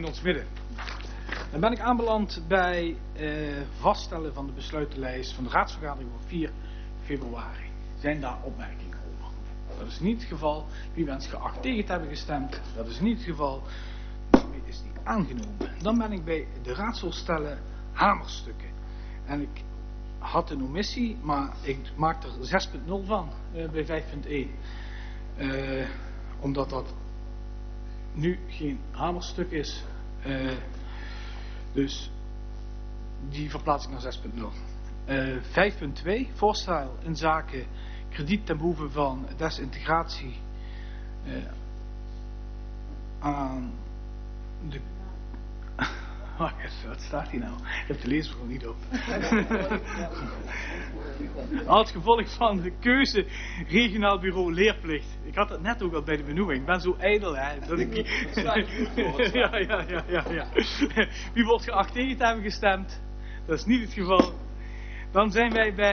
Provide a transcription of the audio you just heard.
in ons midden. Dan ben ik aanbeland bij vaststellen van de besluitenlijst van de raadsvergadering van 4 februari. Zijn daar opmerkingen over? Dat is niet het geval. Wie wenst geacht tegen te hebben gestemd? Dat is niet het geval. Daarmee is die aangenomen. Dan ben ik bij de raadsvolstellen hamerstukken. En ik had een omissie, maar ik maak er 6.0 van bij 5.1. Omdat dat nu geen hamerstuk is. Dus die verplaats ik naar 6.0. 5.2 voorstel in zaken krediet ten behoeve van desintegratie aan de... Wacht even, wat staat hier nou? Ik heb de lezer gewoon niet op. Als gevolg van de keuze regionaal bureau leerplicht. Ik had dat net ook al bij de benoeming. Ik ben zo ijdel, hè. Dat ik... ja. Wie wordt geacht tegen te hebben gestemd? Dat is niet het geval. Dan zijn wij bij